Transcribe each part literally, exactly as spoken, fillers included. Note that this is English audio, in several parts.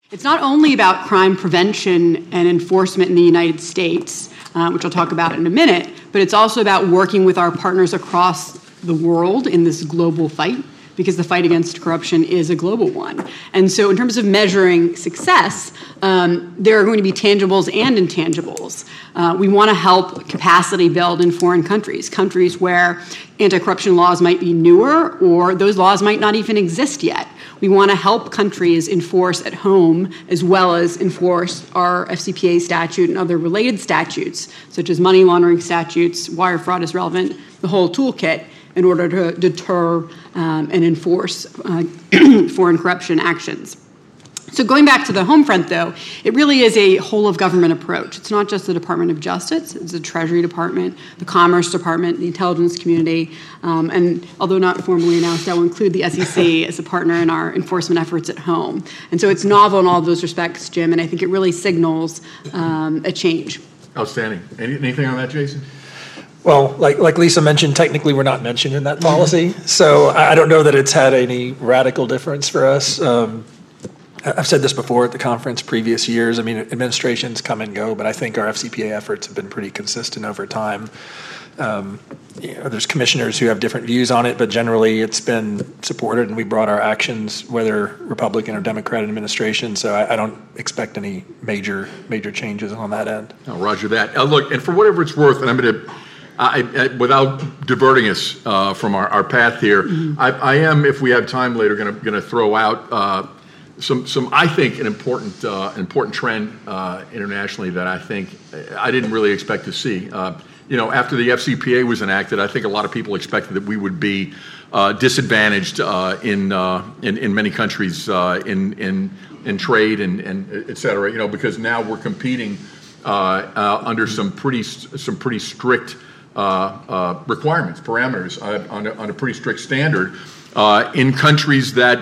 It's not only about crime prevention and enforcement in the United States, uh, which I'll talk about in a minute, but it's also about working with our partners across the world in this global fight, because the fight against corruption is a global one. And so in terms of measuring success, um, there are going to be tangibles and intangibles. Uh, we want to help capacity build in foreign countries, countries where anti-corruption laws might be newer or those laws might not even exist yet. We want to help countries enforce at home as well as enforce our F C P A statute and other related statutes, such as money laundering statutes, wire fraud is relevant, the whole toolkit, in order to deter um, and enforce uh, foreign corruption actions. So going back to the home front, though, it really is a whole-of-government approach. It's not just the Department of Justice. It's the Treasury Department, the Commerce Department, the intelligence community, um, and although not formally announced, that will include the S E C as a partner in our enforcement efforts at home. And so it's novel in all of those respects, Jim, and I think it really signals um, a change. Outstanding. Any, anything on that, Jason? Well, like like Lisa mentioned, technically we're not mentioned in that policy, so I don't know that it's had any radical difference for us. Um, I've said this before at the conference previous years. I mean, administrations come and go, but I think our F C P A efforts have been pretty consistent over time. Um, you know, there's commissioners who have different views on it, but generally it's been supported, and we brought our actions, whether Republican or Democrat administration. So I, I don't expect any major major changes on that end. Oh, roger that. Uh, look, and for whatever it's worth, and I'm going to. I, I, without diverting us uh, from our, our path here, mm-hmm. I, I am, if we have time later, going to going to throw out uh, some some I think an important uh, important trend uh, internationally that I think I didn't really expect to see. Uh, you know, after the F C P A was enacted, I think a lot of people expected that we would be uh, disadvantaged uh, in, uh, in in many countries uh, in in in trade and and et cetera. You know, because now we're competing uh, uh, under some pretty some pretty strict. Uh, uh, requirements, parameters uh, on, a, on a pretty strict standard uh, in countries that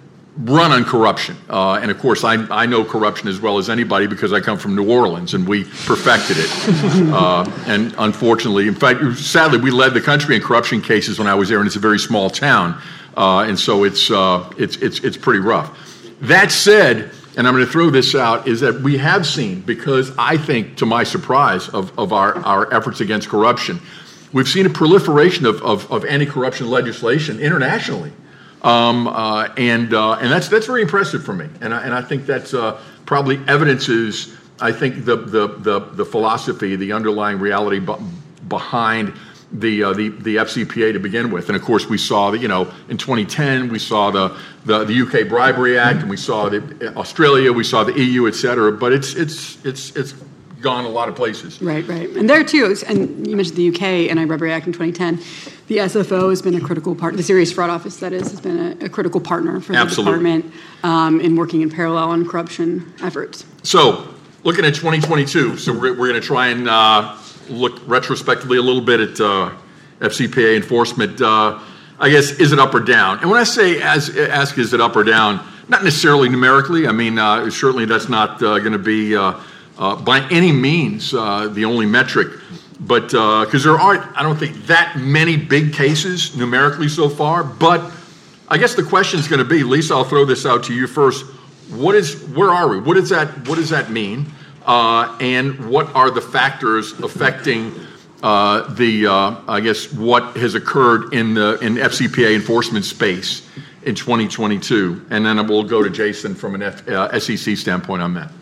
run on corruption. Uh, and of course, I, I know corruption as well as anybody because I come from New Orleans and we perfected it. uh, and unfortunately, in fact, sadly, we led the country in corruption cases when I was there, and it's a very small town. Uh, and so it's, uh, it's, it's, it's pretty rough. That said, and I'm going to throw this out, is that we have seen, because I think, to my surprise, of, of our, our efforts against corruption, we've seen a proliferation of, of, of anti-corruption legislation internationally. Um, uh, and uh, and that's that's very impressive for me. And I, and I think that's uh, probably evidences, I think, the, the, the, the philosophy, the underlying reality b- behind the, uh, the the F C P A to begin with. And of course, we saw that, you know, in twenty ten, we saw the, the, the U K Bribery Act, and we saw the Australia, we saw the E U, et cetera. But it's it's it's it's gone a lot of places. Right, right. And there too, and you mentioned the U K Anti-Bribery Act in twenty ten. The S F O has been a critical part, the Serious Fraud Office, that is, has been a, a critical partner for the Absolutely. department um, in working in parallel on corruption efforts. So, looking at twenty twenty-two, so we're, we're going to try and uh, look retrospectively a little bit at uh, F C P A enforcement. Uh, I guess, is it up or down? And when I say as, ask, is it up or down, not necessarily numerically. I mean, uh, certainly that's not uh, going to be uh, uh, by any means uh, the only metric. But because uh, there aren't, I don't think, that many big cases numerically so far. But I guess the question is going to be, Lisa, I'll throw this out to you first. What is, where are we? What does that, what does that mean? Uh, and what are the factors affecting uh, the, uh, I guess, what has occurred in the in F C P A enforcement space in twenty twenty-two? And then we'll go to Jason from an F, uh, S E C standpoint on that.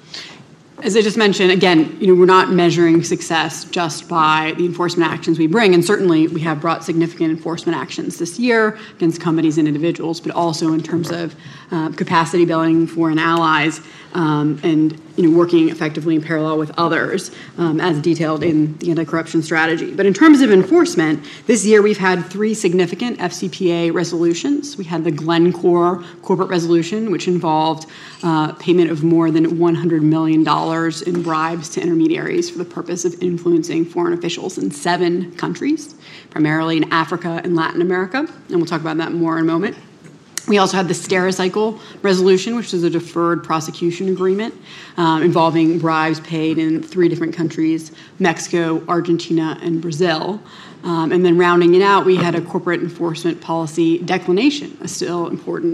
As I just mentioned, again, you know, we're not measuring success just by the enforcement actions we bring, and certainly we have brought significant enforcement actions this year against companies and individuals, but also in terms of uh, capacity building foreign allies um, and you know, working effectively in parallel with others, um, as detailed in the anti-corruption strategy. But in terms of enforcement, this year we've had three significant F C P A resolutions. We had the Glencore corporate resolution, which involved uh, payment of more than one hundred million dollars in bribes to intermediaries for the purpose of influencing foreign officials in seven countries, primarily in Africa and Latin America. And we'll talk about that more in a moment. We also had the Stericycle resolution, which is a deferred prosecution agreement um, involving bribes paid in three different countries, Mexico, Argentina, and Brazil. Um, and then rounding it out, we had a corporate enforcement policy declination, a still important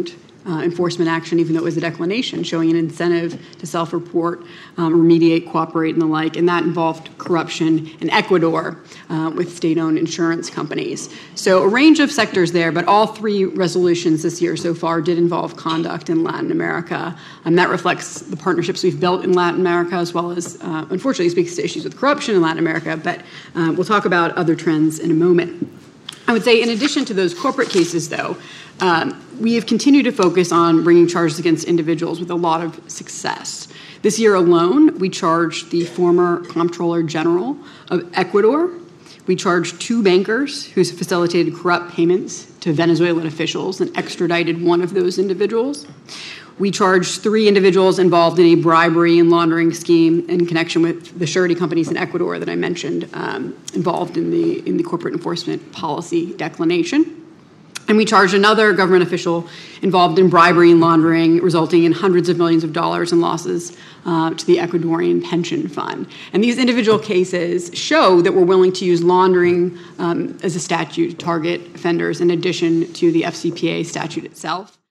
uh, enforcement action, even though it was a declination, showing an incentive to self-report, um, remediate, cooperate, and the like. And that involved corruption in Ecuador uh, with state-owned insurance companies. So a range of sectors there, but all three resolutions this year so far did involve conduct in Latin America. And that reflects the partnerships we've built in Latin America, as well as, uh, unfortunately, speaks to issues with corruption in Latin America. But uh, we'll talk about other trends in a moment. I would say in addition to those corporate cases, though, um, we have continued to focus on bringing charges against individuals with a lot of success. This year alone, we charged the former Comptroller General of Ecuador. We charged two bankers who facilitated corrupt payments to Venezuelan officials and extradited one of those individuals. We charged three individuals involved in a bribery and laundering scheme in connection with the surety companies in Ecuador that I mentioned, um, involved in the in the corporate enforcement policy declination. And we charged another government official involved in bribery and laundering, resulting in hundreds of millions of dollars in losses uh, to the Ecuadorian pension fund. And these individual cases show that we're willing to use laundering um, as a statute to target offenders in addition to the F C P A statute itself.